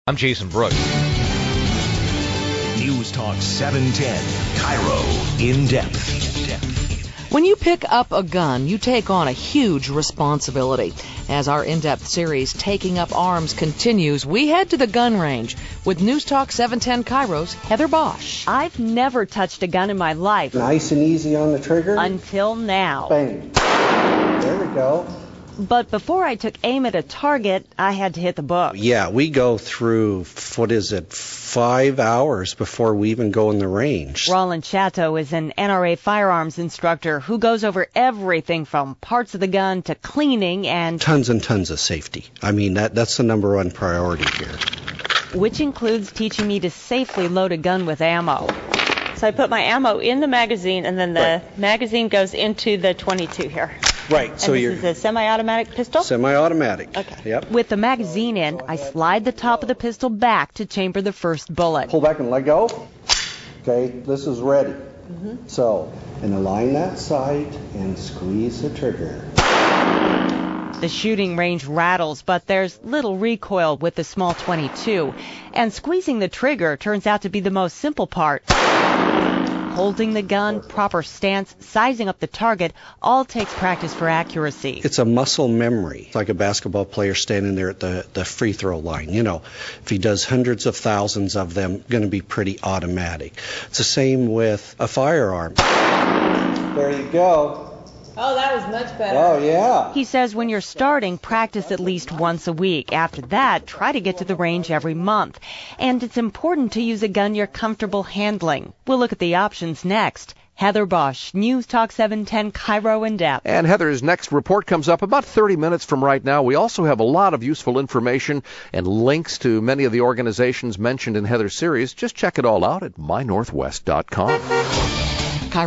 I'm Jason Brooks. News Talk 710, Cairo in depth. When you pick up a gun, you take on a huge responsibility. As our in-depth series, Taking Up Arms, continues, we head to the gun range with News Talk 710 Cairo's Heather Bosch. I've never touched a gun in my life. Nice and easy on the trigger. Until now. Bang. There we go. But before I took aim at a target, I had to hit the book. Yeah, we go through, 5 hours before we even go in the range. Roland Chateau is an NRA firearms instructor who goes over everything from parts of the gun to cleaning and tons of safety. I mean, that's the number one priority here. Which includes teaching me to safely load a gun with ammo. So I put my ammo in the magazine, and then the magazine goes into the .22 here. Right. So this is a semi-automatic pistol? Semi-automatic. Okay. Yep. With the magazine in, I slide the top of the pistol back to chamber the first bullet. Pull back and let go. Okay, this is ready. So, and align that sight and squeeze the trigger. The shooting range rattles, but there's little recoil with the small .22. And squeezing the trigger turns out to be the most simple part. Holding the gun, proper stance, sizing up the target, all takes practice for accuracy. It's a muscle memory. It's like a basketball player standing there at the free throw line. You know, if he does hundreds of thousands of them, going to be pretty automatic. It's the same with a firearm. There you go. Oh, that was much better. Oh, yeah. He says when you're starting, practice at least once a week. After that, try to get to the range every month. And it's important to use a gun you're comfortable handling. We'll look at the options next. Heather Bosch, News Talk 710, Cairo in depth. And Heather's next report comes up about 30 minutes from right now. We also have a lot of useful information and links to many of the organizations mentioned in Heather's series. Just check it all out at mynorthwest.com.